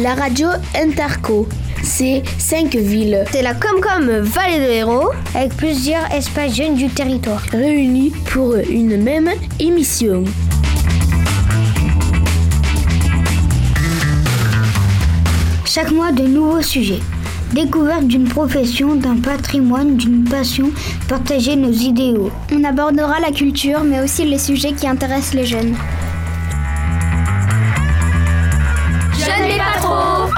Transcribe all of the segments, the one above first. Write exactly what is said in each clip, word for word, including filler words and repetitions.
la radio Interco. C'est cinq villes. C'est la Comcom Vallée de Hérault, avec plusieurs espaces jeunes du territoire, réunis pour une même émission. Chaque mois, de nouveaux sujets. Découverte d'une profession, d'un patrimoine, d'une passion, partager nos idéaux. On abordera la culture, mais aussi les sujets qui intéressent les jeunes. Je n'ai pas trop.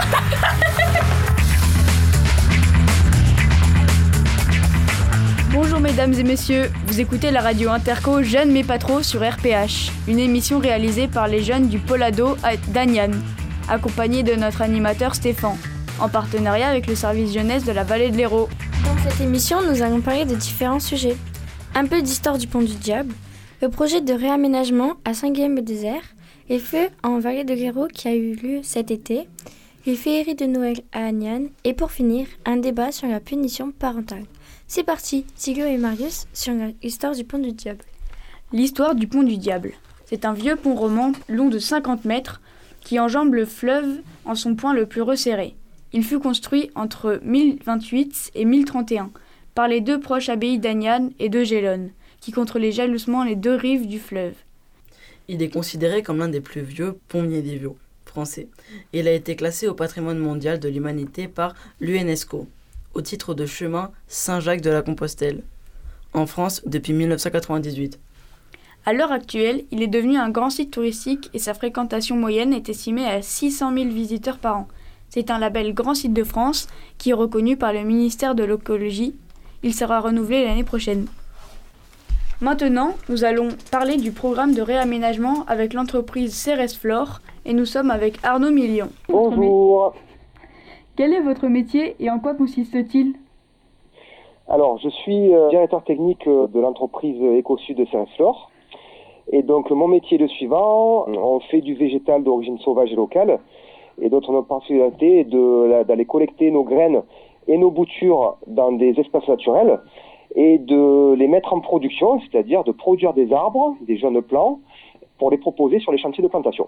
Bonjour mesdames et messieurs, vous écoutez la radio Interco Jeunes mais pas trop sur R P H, une émission réalisée par les jeunes du pôle ado d'Aniane, accompagnés de notre animateur Stéphane, en partenariat avec le service jeunesse de la Vallée de l'Hérault. Dans cette émission, nous allons parler de différents sujets. Un peu d'histoire du Pont du Diable, le projet de réaménagement à Saint-Guilhem-le-Désert, les feux en Vallée de l'Hérault qui a eu lieu cet été, les féeries de Noël à Aniane et pour finir, un débat sur la punition parentale. C'est parti, Thigo et Marius sur l'histoire du Pont du Diable. L'histoire du Pont du Diable. C'est un vieux pont roman long de cinquante mètres qui enjambe le fleuve en son point le plus resserré. Il fut construit entre mille vingt-huit et mille trente et un par les deux proches abbayes d'Aniane et de Gélone, qui contrôlaient jalousement les deux rives du fleuve. Il est considéré comme l'un des plus vieux ponts médiévaux français. Il a été classé au patrimoine mondial de l'humanité par l'UNESCO, au titre de chemin Saint-Jacques de la Compostelle, en France depuis mille neuf cent quatre-vingt-dix-huit. À l'heure actuelle, il est devenu un grand site touristique et sa fréquentation moyenne est estimée à six cent mille visiteurs par an. C'est un label Grand Site de France qui est reconnu par le ministère de l'Écologie. Il sera renouvelé l'année prochaine. Maintenant, nous allons parler du programme de réaménagement avec l'entreprise Ceresflor et nous sommes avec Arnaud Million. Bonjour. Quel est votre métier et en quoi consiste-t-il ? Alors, je suis euh, directeur technique de l'entreprise EcoSud de Ceresflor. Et donc, mon métier est le suivant. On fait du végétal d'origine sauvage et locale. Et notre particularité est de, d'aller collecter nos graines et nos boutures dans des espaces naturels et de les mettre en production, c'est-à-dire de produire des arbres, des jeunes plants, pour les proposer sur les chantiers de plantation.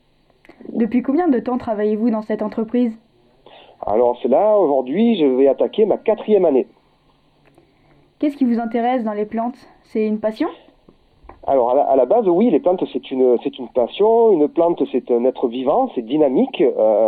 Depuis combien de temps travaillez-vous dans cette entreprise ? Alors, c'est là, aujourd'hui, je vais attaquer ma quatrième année. Qu'est-ce qui vous intéresse dans les plantes ? C'est une passion ? Alors, à la, à la base, oui, les plantes, c'est une, c'est une passion. Une plante, c'est un être vivant, c'est dynamique,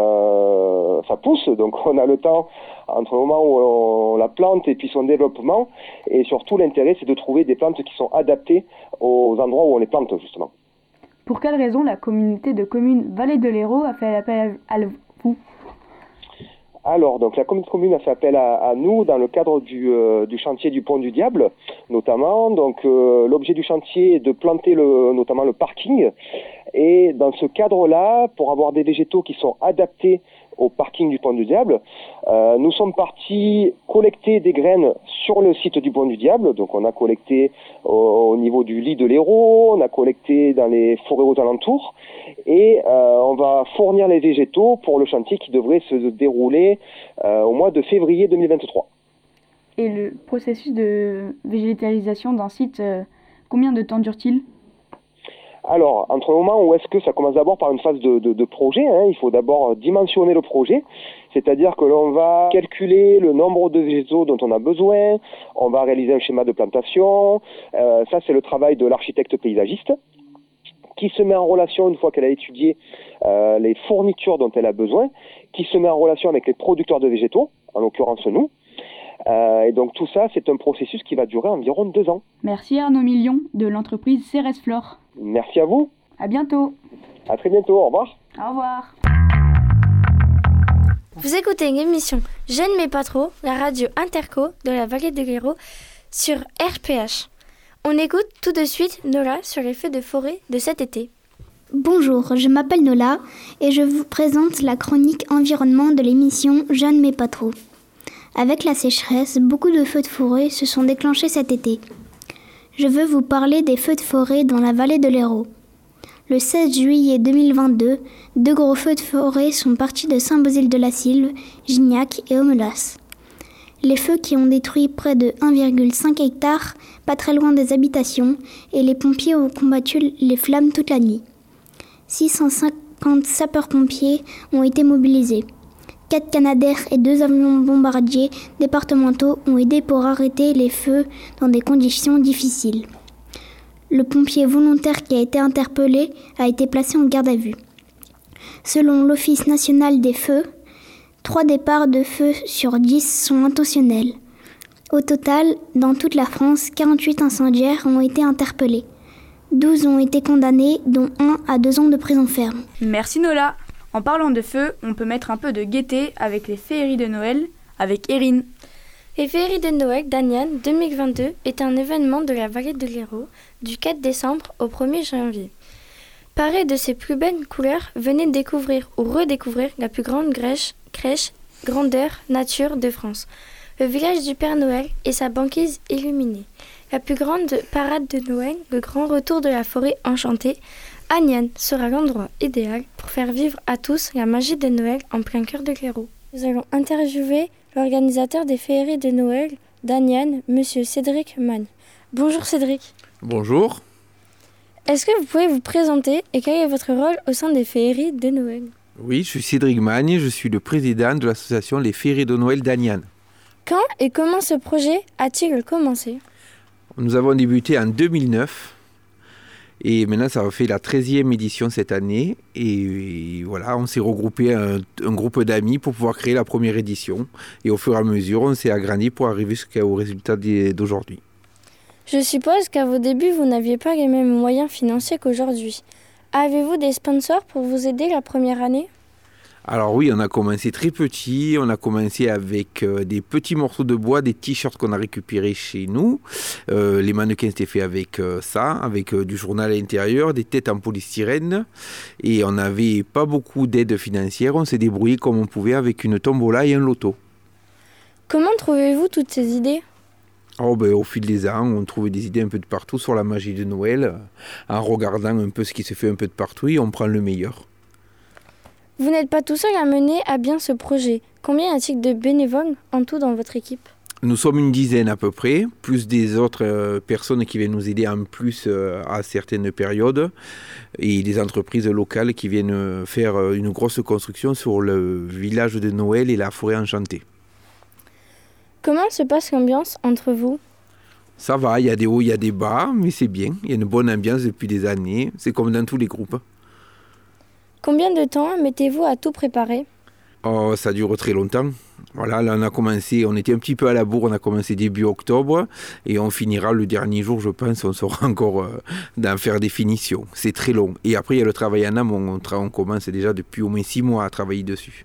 euh, ça pousse. Donc, on a le temps entre le moment où on la plante et puis son développement. Et surtout, l'intérêt, c'est de trouver des plantes qui sont adaptées aux endroits où on les plante, justement. Pour quelle raison la communauté de communes Vallée de l'Hérault a fait appel à vous ? Alors, donc la communauté commune a fait appel à, à nous dans le cadre du, euh, du chantier du Pont du Diable, notamment. Donc, euh, l'objet du chantier est de planter le, notamment le parking. Et dans ce cadre-là, pour avoir des végétaux qui sont adaptés au parking du Pont du Diable, euh, nous sommes partis collecter des graines sur le site du Pont du Diable. Donc, on a collecté au, au niveau du lit de l'Hérault, on a collecté dans les forêts aux alentours. Et euh, on va fournir les végétaux pour le chantier qui devrait se dérouler euh, au mois de février deux mille vingt-trois. Et le processus de végétalisation d'un site, euh, combien de temps dure-t-il ? Alors, entre le moment où est-ce que ça commence d'abord par une phase de, de, de projet, hein, il faut d'abord dimensionner le projet, c'est-à-dire que l'on va calculer le nombre de végétaux dont on a besoin, on va réaliser un schéma de plantation, euh, ça c'est le travail de l'architecte paysagiste, qui se met en relation, une fois qu'elle a étudié euh, les fournitures dont elle a besoin, qui se met en relation avec les producteurs de végétaux, en l'occurrence nous. Euh, et donc tout ça, c'est un processus qui va durer environ deux ans. Merci Arnaud Million de l'entreprise Ceresflor. Merci à vous. À bientôt. À très bientôt, au revoir. Au revoir. Vous écoutez l'émission Jeunes mais pas trop, la radio Interco de la Vallée de l'Hérault sur R P H. On écoute tout de suite Nola sur les feux de forêt de cet été. Bonjour, je m'appelle Nola et je vous présente la chronique environnement de l'émission Jeunes mais pas trop. Avec la sécheresse, beaucoup de feux de forêt se sont déclenchés cet été. Je veux vous parler des feux de forêt dans la Vallée de l'Hérault. Le seize juillet deux mille vingt-deux, deux gros feux de forêt sont partis de Saint-Bauzile-de-la-Sylve, Gignac et Aumelas. Les feux qui ont détruit près de un virgule cinq hectares, pas très loin des habitations, et les pompiers ont combattu les flammes toute la nuit. six cent cinquante sapeurs-pompiers ont été mobilisés. Quatre Canadair et deux avions bombardiers départementaux ont aidé pour arrêter les feux dans des conditions difficiles. Le pompier volontaire qui a été interpellé a été placé en garde à vue. Selon l'Office national des feux, trois départs de feu sur dix sont intentionnels. Au total, dans toute la France, quarante-huit incendiaires ont été interpellés. douze ont été condamnés, dont un à deux ans de prison ferme. Merci Nola. En parlant de feu, on peut mettre un peu de gaieté avec les féeries de Noël, avec Erin. Les féeries de Noël d'Anian deux mille vingt-deux est un événement de la vallée de l'Hérault du quatre décembre au premier janvier. Paré de ses plus belles couleurs, venez découvrir ou redécouvrir la plus grande crèche, crèche grandeur nature de France. Le village du Père Noël et sa banquise illuminée. La plus grande parade de Noël, le grand retour de la forêt enchantée. Anian sera l'endroit idéal pour faire vivre à tous la magie de Noël en plein cœur de l'Hérault. Nous allons interviewer l'organisateur des féeries de Noël d'Anian, monsieur Cédric Magne. Bonjour Cédric. Bonjour. Est-ce que vous pouvez vous présenter et quel est votre rôle au sein des féeries de Noël ? Oui, je suis Cédric Magne, je suis le président de l'association Les Féeries de Noël d'Anian. Quand et comment ce projet a-t-il commencé ? Nous avons débuté en deux mille neuf et maintenant ça fait la treizième édition cette année et voilà, on s'est regroupé un, un groupe d'amis pour pouvoir créer la première édition et au fur et à mesure on s'est agrandi pour arriver jusqu'au résultat d'aujourd'hui. Je suppose qu'à vos débuts vous n'aviez pas les mêmes moyens financiers qu'aujourd'hui. Avez-vous des sponsors pour vous aider la première année ? Alors oui, on a commencé très petit, on a commencé avec euh, des petits morceaux de bois, des t-shirts qu'on a récupérés chez nous. Euh, les mannequins étaient faits avec euh, ça, avec euh, du journal à l'intérieur, des têtes en polystyrène. Et on n'avait pas beaucoup d'aide financière, on s'est débrouillé comme on pouvait avec une tombola et un loto. Comment trouvez-vous toutes ces idées ? Oh ben, au fil des ans, on trouvait des idées un peu de partout sur la magie de Noël, en regardant un peu ce qui se fait un peu de partout et on prend le meilleur. Vous n'êtes pas tout seul à mener à bien ce projet. Combien y a-t-il de bénévoles en tout dans votre équipe ? Nous sommes une dizaine à peu près, plus des autres euh, personnes qui viennent nous aider en plus euh, à certaines périodes et des entreprises locales qui viennent faire une grosse construction sur le village de Noël et la forêt enchantée. Comment se passe l'ambiance entre vous ? Ça va, il y a des hauts, il y a des bas, mais c'est bien. Il y a une bonne ambiance depuis des années. C'est comme dans tous les groupes. Combien de temps mettez-vous à tout préparer ? Oh, ça dure très longtemps. Voilà, là on a commencé, on était un petit peu à la bourre, on a commencé début octobre et on finira le dernier jour, je pense, on sera encore euh, d'en faire des finitions. C'est très long. Et après, il y a le travail en amont. On, tra- on commence déjà depuis au moins six mois à travailler dessus.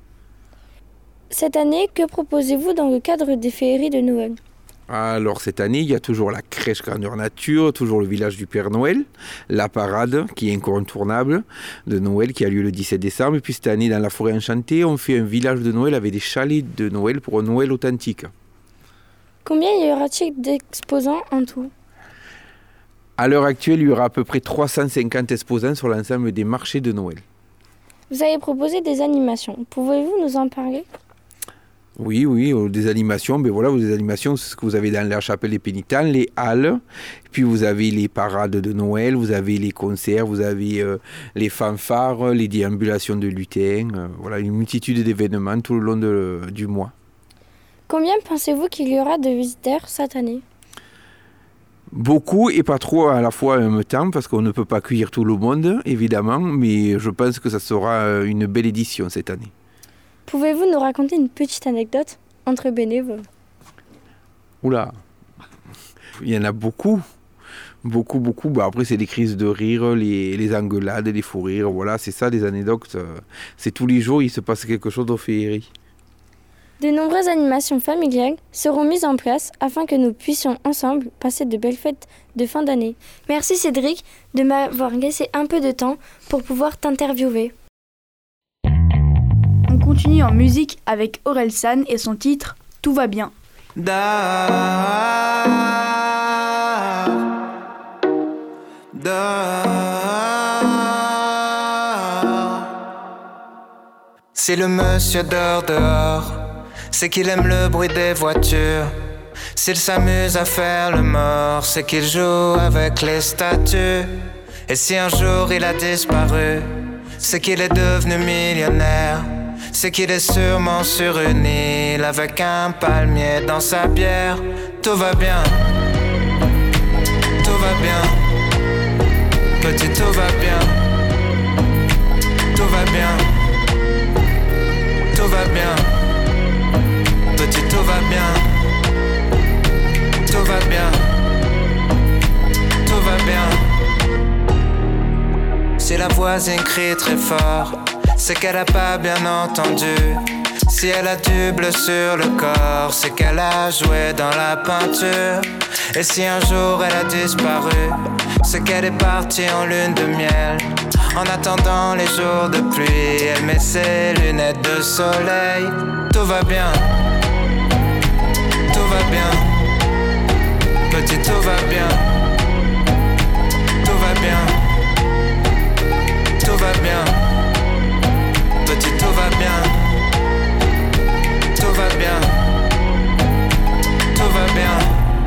Cette année, que proposez-vous dans le cadre des féeries de Noël ? Alors cette année, il y a toujours la crèche grandeur nature, toujours le village du Père Noël, la parade qui est incontournable de Noël qui a lieu le dix-sept décembre. Et puis cette année, dans la forêt enchantée, on fait un village de Noël avec des chalets de Noël pour un Noël authentique. Combien y aura-t-il d'exposants en tout ? À l'heure actuelle, il y aura à peu près trois cent cinquante exposants sur l'ensemble des marchés de Noël. Vous avez proposé des animations. Pouvez-vous nous en parler ? Oui, oui, des animations, ben voilà, des animations, c'est ce que vous avez dans la chapelle des pénitents, les halles, puis vous avez les parades de Noël, vous avez les concerts, vous avez euh, les fanfares, les déambulations de lutins, euh, voilà, une multitude d'événements tout le long de, du mois. Combien pensez-vous qu'il y aura de visiteurs cette année ? Beaucoup et pas trop à la fois en même temps, parce qu'on ne peut pas accueillir tout le monde, évidemment, mais je pense que ça sera une belle édition cette année. Pouvez-vous nous raconter une petite anecdote entre bénévoles ? Oula, il y en a beaucoup, beaucoup, beaucoup. Bah après, c'est les crises de rire, les, les engueulades, les fous rires. Voilà, c'est ça, les anecdotes. C'est tous les jours, il se passe quelque chose aux féeries. De nombreuses animations familiales seront mises en place afin que nous puissions ensemble passer de belles fêtes de fin d'année. Merci Cédric de m'avoir laissé un peu de temps pour pouvoir t'interviewer. On continue en musique avec Orelsan et son titre « Tout va bien ». Dehors, dehors. Si le monsieur dort dehors, c'est qu'il aime le bruit des voitures. S'il s'amuse à faire le mort, c'est qu'il joue avec les statues. Et si un jour il a disparu, c'est qu'il est devenu millionnaire. C'est qu'il est sûrement sur une île avec un palmier dans sa bière. Tout va bien, tout va bien, petit tout va bien, tout va bien, tout va bien, petit tout va bien, tout va bien, tout va bien. Si la voisine crie très fort, c'est qu'elle a pas bien entendu. Si elle a du bleu sur le corps, c'est qu'elle a joué dans la peinture. Et si un jour elle a disparu, c'est qu'elle est partie en lune de miel. En attendant les jours de pluie, elle met ses lunettes de soleil. Tout va bien, tout va bien, petit tout va bien, tout va bien, tout va bien, petit tout va bien, tout va bien, tout va bien.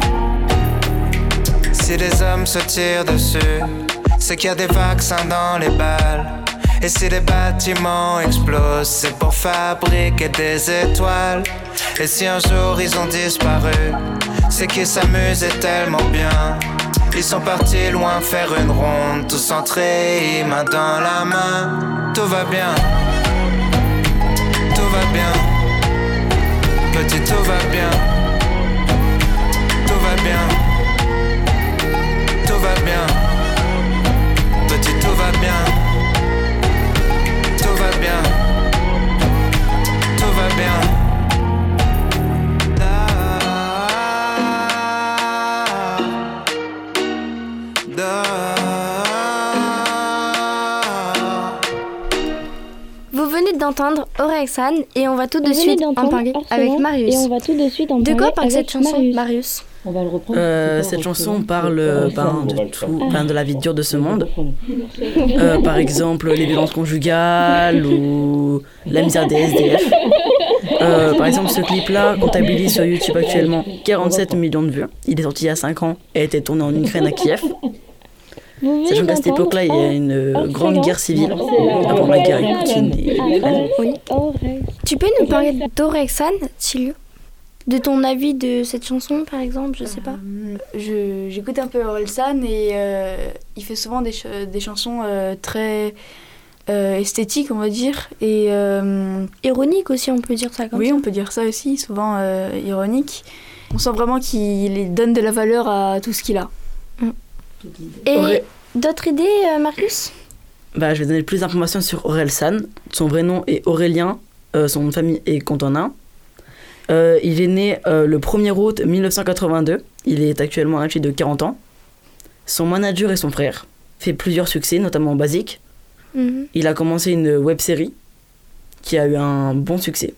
Si les hommes se tirent dessus, c'est qu'il y a des vaccins dans les balles. Et si les bâtiments explosent, c'est pour fabriquer des étoiles. Et si un jour ils ont disparu, c'est qu'ils s'amusaient tellement bien. Ils sont partis loin faire une ronde, tous entrés, main dans la main. Tout va bien, tout va bien, petit tout va bien, tout va bien, tout va bien, petit tout va bien, tout va bien, tout va bien. Vous venez d'entendre Orelsan et on va tout de suite en parler avec Marius. Et on va tout de suite en de quoi parler parle cette chanson, Marius, Marius On va le reprendre. Euh, cette chanson parle euh, ben, de, tout, ben, de la vie dure de ce monde. Euh, par exemple, les violences conjugales ou la misère des S D F. Euh, par exemple, ce clip-là comptabilise sur YouTube actuellement quarante-sept millions de vues. Il est sorti il y a cinq ans et a été tourné en Ukraine à Kiev. Sachant qu'à cette époque-là, il y a une euh, grande guerre civile avant la guerre avec Poutine et l'Ukraine. Oui. Tu peux nous parler d'Orelsan, Tilio? De ton avis de cette chanson, par exemple, je sais pas. Euh, je, j'écoute un peu Orelsan et euh, il fait souvent des, ch- des chansons euh, très euh, esthétiques, on va dire. Et, euh, ironique aussi, on peut dire ça comme oui, ça. Oui, on peut dire ça aussi, souvent euh, ironique. On sent vraiment qu'il donne de la valeur à tout ce qu'il a. Mm. Et Auré... d'autres idées, euh, Marius? Bah, je vais donner plus d'informations sur Orelsan. Son vrai nom est Aurélien, euh, son nom de famille est Contonin. Euh, il est né euh, le premier août mille neuf cent quatre-vingt-deux. Il est actuellement âgé de quarante ans. Son manager est son frère. Fait plusieurs succès, notamment Basique. Mm-hmm. Il a commencé une web-série qui a eu un bon succès.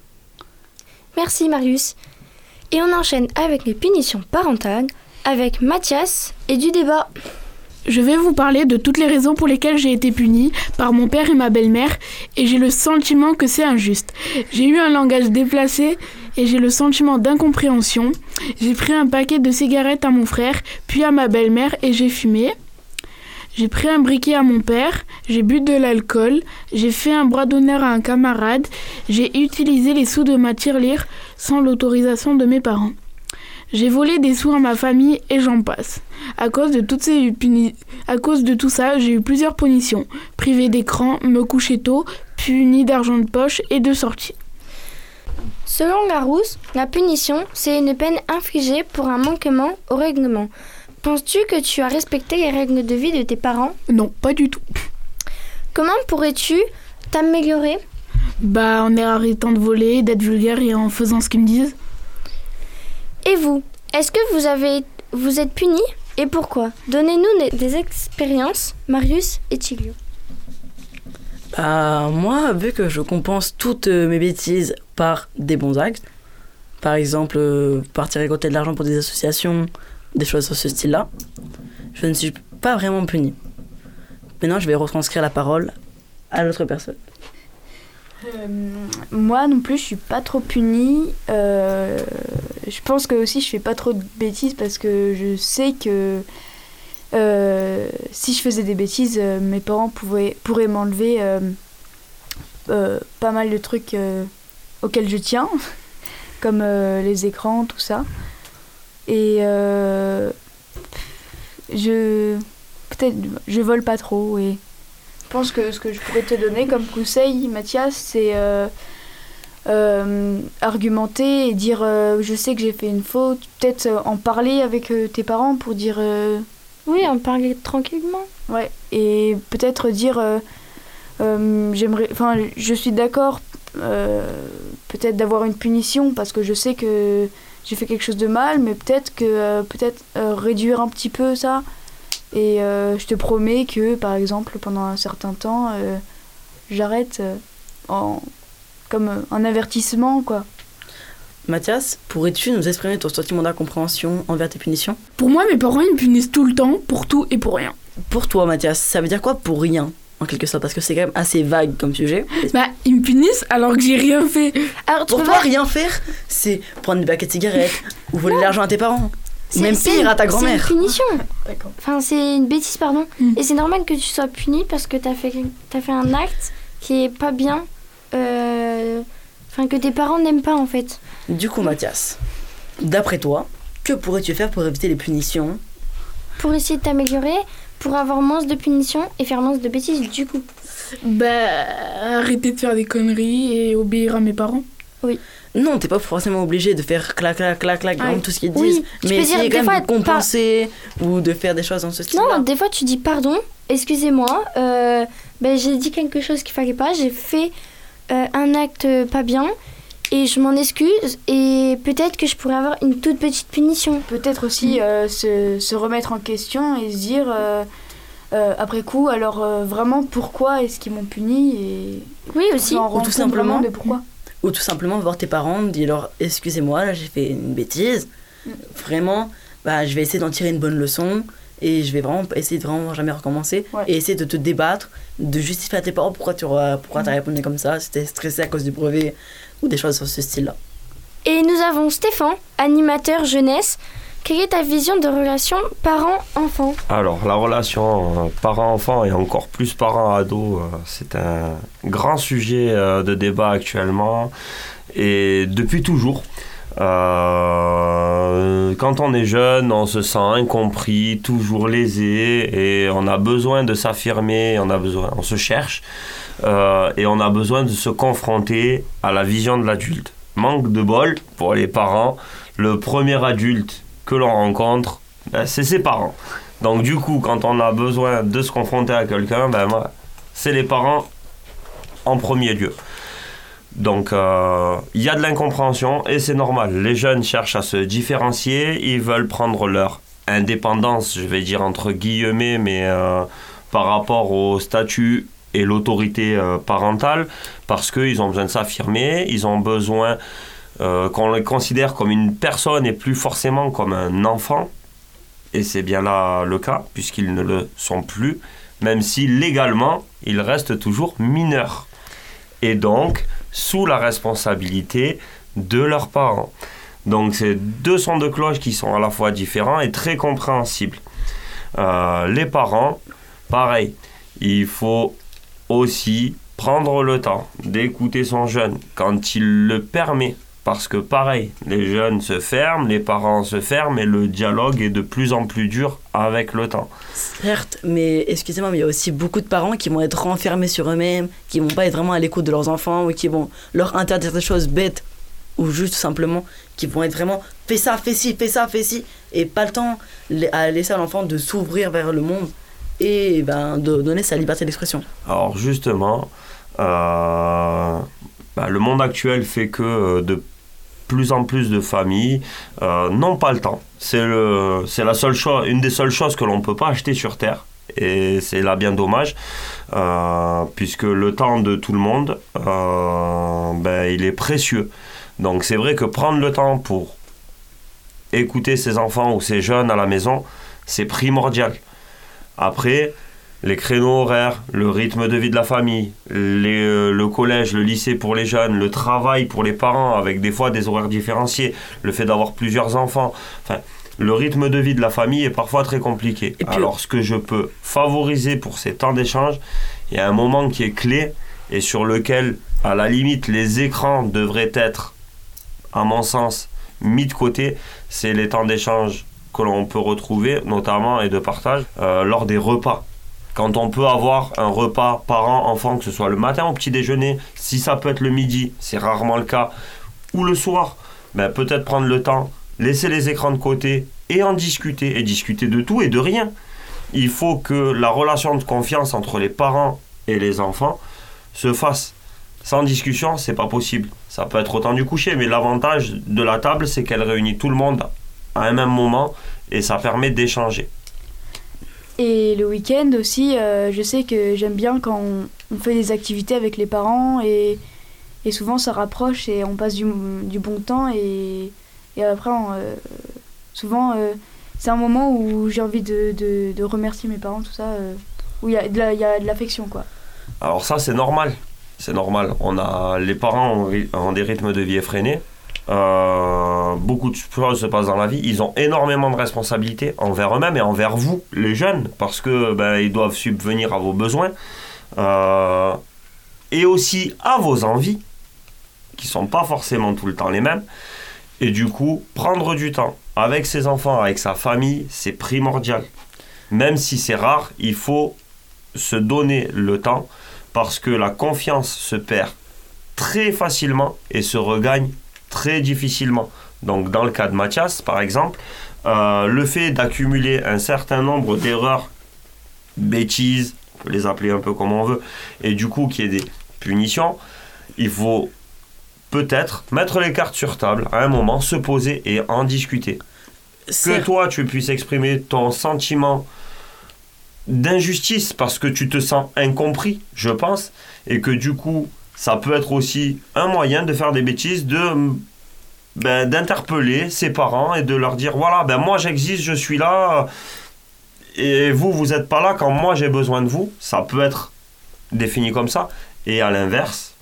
Merci Marius. Et on enchaîne avec les punitions parentales, avec Mathias et du débat. Je vais vous parler de toutes les raisons pour lesquelles j'ai été punie par mon père et ma belle-mère et j'ai le sentiment que c'est injuste. J'ai eu un langage déplacé et j'ai le sentiment d'incompréhension. J'ai pris un paquet de cigarettes à mon frère, puis à ma belle-mère et j'ai fumé. J'ai pris un briquet à mon père, j'ai bu de l'alcool, j'ai fait un bras d'honneur à un camarade, j'ai utilisé les sous de ma tirelire sans l'autorisation de mes parents. J'ai volé des sous à ma famille et j'en passe. À cause de toutes ces puni... à cause de tout ça, j'ai eu plusieurs punitions. Privé d'écran, me coucher tôt, puni d'argent de poche et de sortie. Selon Larousse, la punition, c'est une peine infligée pour un manquement au règlement. Penses-tu que tu as respecté les règles de vie de tes parents? Non, pas du tout. Comment pourrais-tu t'améliorer? Bah, en arrêtant de voler, d'être vulgaire et en faisant ce qu'ils me disent. Et vous, est-ce que vous avez, vous êtes punis et pourquoi? Donnez-nous des expériences, Marius et Tilio. Bah, moi, vu que je compense toutes mes bêtises par des bons actes, par exemple, euh, partir récolter de l'argent pour des associations, des choses de ce style-là, je ne suis pas vraiment puni. Maintenant, je vais retranscrire la parole à l'autre personne. Euh, moi non plus je suis pas trop punie. Euh, je pense que aussi je fais pas trop de bêtises parce que je sais que euh, si je faisais des bêtises, euh, mes parents pouvaient, pourraient m'enlever euh, euh, pas mal de trucs euh, auxquels je tiens, comme euh, les écrans, tout ça. Et euh, je peut-être je vole pas trop. Et je pense que ce que je pourrais te donner comme conseil, Mathias, c'est euh, euh, argumenter et dire euh, je sais que j'ai fait une faute. Peut-être euh, en parler avec euh, tes parents pour dire euh, oui, en parler tranquillement. Ouais, et peut-être dire euh, euh, j'aimerais, enfin, je suis d'accord euh, peut-être d'avoir une punition parce que je sais que j'ai fait quelque chose de mal, mais peut-être que euh, peut-être euh, réduire un petit peu ça. Et euh, je te promets que, par exemple, pendant un certain temps, euh, j'arrête euh, en, comme un avertissement, quoi. Mathias, pourrais-tu nous exprimer ton sentiment d'incompréhension envers tes punitions ? Pour moi, mes parents, ils me punissent tout le temps, pour tout et pour rien. Pour toi, Mathias, ça veut dire quoi pour rien ? En quelque sorte, parce que c'est quand même assez vague comme sujet. Bah, ils me punissent alors que j'ai rien fait. Alors, pour toi, rien faire, c'est prendre des paquets de cigarettes ou voler de l'argent à tes parents. C'est, même c'est pire une, à ta grand-mère. C'est une punition. Enfin, c'est une bêtise, pardon. Mm. Et c'est normal que tu sois puni parce que t'as fait, t'as fait un acte qui est pas bien. Euh, enfin, que tes parents n'aiment pas, en fait. Du coup, Mathias, d'après toi, que pourrais-tu faire pour éviter les punitions ? Pour essayer de t'améliorer, pour avoir moins de punitions et faire moins de bêtises, du coup. Bah, arrêter de faire des conneries et obéir à mes parents. Oui. Non, t'es pas forcément obligé de faire clac, clac, clac, clac, ouais. tout ce qu'ils oui, disent. Mais essayer quand même de compenser par... ou de faire des choses dans ce style-là. Non, des fois tu dis pardon, excusez-moi, euh, ben, j'ai dit quelque chose qu'il fallait pas, j'ai fait euh, un acte pas bien et je m'en excuse et peut-être que je pourrais avoir une toute petite punition. Peut-être aussi mmh. euh, se, se remettre en question et se dire euh, euh, après coup, alors euh, vraiment pourquoi est-ce qu'ils m'ont puni et oui aussi, ou tout simplement de pourquoi. Ou tout simplement voir tes parents, dis-leur excusez-moi, là j'ai fait une bêtise. Mm. Vraiment, bah, je vais essayer d'en tirer une bonne leçon et je vais vraiment essayer de vraiment jamais recommencer ouais. et essayer de te débattre, de justifier à tes parents pourquoi tu pourquoi mm. t'as répondu comme ça, si t'es stressé à cause du brevet ou des choses sur ce style-là. Et nous avons Stéphane, animateur jeunesse. Quelle est ta vision de relation parent-enfant ? Alors, la relation euh, parent-enfant et encore plus parent-ado, euh, c'est un grand sujet euh, de débat actuellement et depuis toujours. Euh, quand on est jeune, on se sent incompris, toujours lésé et on a besoin de s'affirmer, on a besoin, on se cherche euh, et on a besoin de se confronter à la vision de l'adulte. Manque de bol pour les parents, le premier adulte que l'on rencontre, ben, c'est ses parents. Donc du coup, quand on a besoin de se confronter à quelqu'un, ben, c'est les parents en premier lieu. Donc il euh, y a de l'incompréhension et c'est normal. Les jeunes cherchent à se différencier, ils veulent prendre leur indépendance, je vais dire entre guillemets, mais euh, par rapport au statut et l'autorité euh, parentale, parce qu'ils ont besoin de s'affirmer, ils ont besoin Euh, qu'on les considère comme une personne et plus forcément comme un enfant, et c'est bien là le cas, puisqu'ils ne le sont plus, même si légalement, ils restent toujours mineurs, et donc sous la responsabilité de leurs parents. Donc c'est deux sons de cloche qui sont à la fois différents et très compréhensibles. Euh, les parents, pareil, il faut aussi prendre le temps d'écouter son jeune quand il le permet. Parce que pareil, les jeunes se ferment, les parents se ferment et le dialogue est de plus en plus dur avec le temps. Certes, mais excusez-moi, mais il y a aussi beaucoup de parents qui vont être renfermés sur eux-mêmes, qui vont pas être vraiment à l'écoute de leurs enfants ou qui vont leur interdire des choses bêtes ou juste simplement qui vont être vraiment fais ça, fais ci, fais ça, fais ci et pas le temps à laisser à l'enfant de s'ouvrir vers le monde et ben, de donner sa liberté d'expression. Alors justement, euh, bah, le monde actuel fait que euh, de plus en plus de familles euh, n'ont pas le temps. C'est, le, c'est la seule chose, une des seules choses que l'on ne peut pas acheter sur Terre. Et c'est là bien dommage, euh, puisque le temps de tout le monde, euh, ben, il est précieux. Donc c'est vrai que prendre le temps pour écouter ses enfants ou ses jeunes à la maison, c'est primordial. Après, les créneaux horaires, le rythme de vie de la famille, les, euh, le collège, le lycée pour les jeunes, le travail pour les parents avec des fois des horaires différenciés, le fait d'avoir plusieurs enfants, enfin, le rythme de vie de la famille est parfois très compliqué. Et puis, alors ce que je peux favoriser pour ces temps d'échange, il y a un moment qui est clé et sur lequel, à la limite, les écrans devraient être, à mon sens, mis de côté, c'est les temps d'échange que l'on peut retrouver, notamment, et de partage, euh, lors des repas. Quand on peut avoir un repas parent-enfant, que ce soit le matin au petit déjeuner, si ça peut être le midi, c'est rarement le cas, ou le soir, ben peut-être prendre le temps, laisser les écrans de côté et en discuter, et discuter de tout et de rien. Il faut que la relation de confiance entre les parents et les enfants se fasse. Sans discussion, c'est pas possible. Ça peut être au temps du coucher, mais l'avantage de la table, c'est qu'elle réunit tout le monde à un même moment et ça permet d'échanger. Et le week-end aussi, euh, je sais que j'aime bien quand on, on fait des activités avec les parents et, et souvent ça rapproche et on passe du, du bon temps et, et après, on, euh, souvent, euh, c'est un moment où j'ai envie de, de, de remercier mes parents, tout ça, euh, où il y a de la, il y a de l'affection, quoi. Alors ça, c'est normal. C'est normal. On a, les parents ont, ont des rythmes de vie effrénés. Euh, beaucoup de choses se passent dans la vie. Ils ont énormément de responsabilités envers eux-mêmes et envers vous, les jeunes, parce que ben, ils doivent subvenir à vos besoins euh, et aussi à vos envies, qui sont pas forcément tout le temps les mêmes. Et du coup, prendre du temps avec ses enfants, avec sa famille, c'est primordial. Même si c'est rare, il faut se donner le temps parce que la confiance se perd très facilement et se regagne très difficilement. Donc dans le cas de Mathias, par exemple, euh, le fait d'accumuler un certain nombre d'erreurs, bêtises, on peut les appeler un peu comme on veut, et du coup qu'il y ait des punitions, il faut peut-être mettre les cartes sur table à un moment, se poser et en discuter. C'est... Que toi tu puisses exprimer ton sentiment d'injustice parce que tu te sens incompris, je pense, et que du coup ça peut être aussi un moyen de faire des bêtises, de, ben, d'interpeller ses parents et de leur dire voilà, ben moi j'existe, je suis là, et vous, vous n'êtes pas là quand moi j'ai besoin de vous. Ça peut être défini comme ça. Et à l'inverse,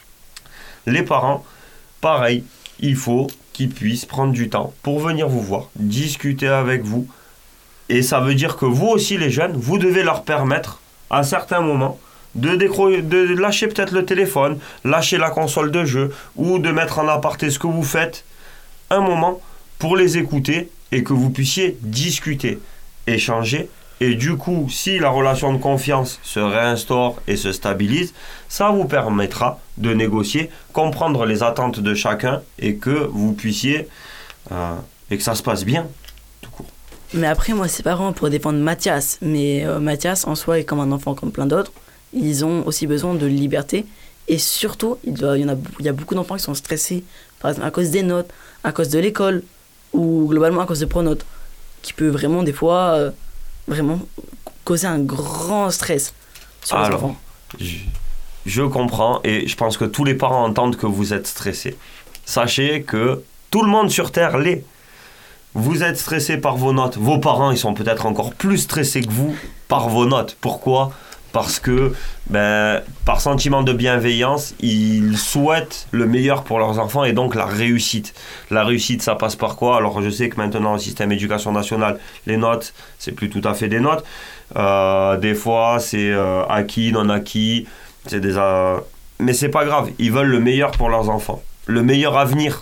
les parents, pareil, il faut qu'ils puissent prendre du temps pour venir vous voir, discuter avec vous. Et ça veut dire que vous aussi, les jeunes, vous devez leur permettre, à certains moments, de, décro- de lâcher peut-être le téléphone, lâcher la console de jeu, ou de mettre en aparté ce que vous faites, un moment pour les écouter et que vous puissiez discuter, échanger. Et du coup, si la relation de confiance se réinstaure et se stabilise, ça vous permettra de négocier, comprendre les attentes de chacun et que vous puissiez, euh, et que ça se passe bien, tout court. Mais après, moi, c'est pas vraiment pour défendre Mathias. Mais euh, Mathias, en soi, est comme un enfant comme plein d'autres. Ils ont aussi besoin de liberté. Et surtout, il, doit, il, y en a, il y a beaucoup d'enfants qui sont stressés, par exemple, à cause des notes, à cause de l'école, ou globalement à cause de pronotes, qui peut vraiment, des fois, euh, vraiment causer un grand stress sur les Alors, enfants. Je, je comprends, et je pense que tous les parents entendent que vous êtes stressés. Sachez que tout le monde sur Terre l'est. Vous êtes stressé par vos notes. Vos parents, ils sont peut-être encore plus stressés que vous par vos notes. Pourquoi ? Parce que, ben, par sentiment de bienveillance, ils souhaitent le meilleur pour leurs enfants et donc la réussite. La réussite, ça passe par quoi ? Alors, je sais que maintenant, au système éducation nationale, les notes, c'est plus tout à fait des notes. Euh, des fois, c'est euh, acquis, non acquis. C'est des, euh... Mais c'est pas grave. Ils veulent le meilleur pour leurs enfants. Le meilleur avenir.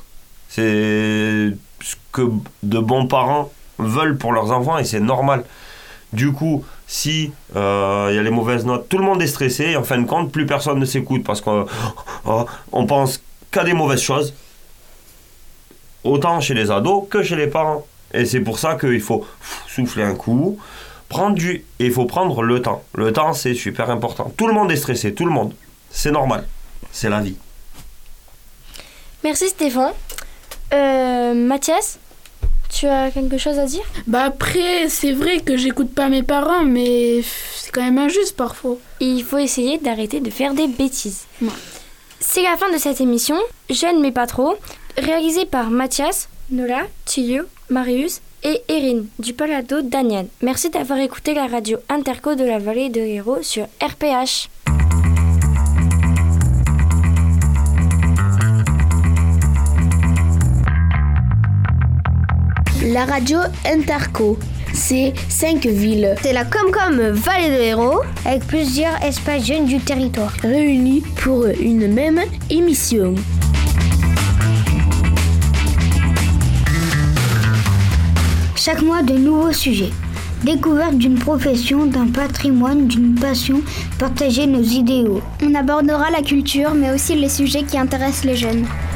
C'est ce que de bons parents veulent pour leurs enfants et c'est normal. Du coup, si il euh, y a les mauvaises notes, tout le monde est stressé et en fin de compte, plus personne ne s'écoute parce qu'on euh, on pense qu'à des mauvaises choses, autant chez les ados que chez les parents. Et c'est pour ça qu'il faut souffler un coup, prendre du... et il faut prendre le temps. Le temps, c'est super important. Tout le monde est stressé, tout le monde. C'est normal, c'est la vie. Merci Stéphane. Euh, Mathias, tu as quelque chose à dire ? Bah après, c'est vrai que j'écoute pas mes parents, mais c'est quand même injuste parfois. Il faut essayer d'arrêter de faire des bêtises. Ouais. C'est la fin de cette émission, Jeune mais pas trop, réalisée par Mathias, Nola, Thilo, Marius et Erin du Palado d'Aniane. Merci d'avoir écouté la radio Interco de la Vallée de Hérault sur R P H. La radio Interco, c'est cinq villes. C'est la Comcom Vallée de Hérault, avec plusieurs espaces jeunes du territoire, réunis pour une même émission. Chaque mois, de nouveaux sujets. Découverte d'une profession, d'un patrimoine, d'une passion, partager nos idéaux. On abordera la culture, mais aussi les sujets qui intéressent les jeunes.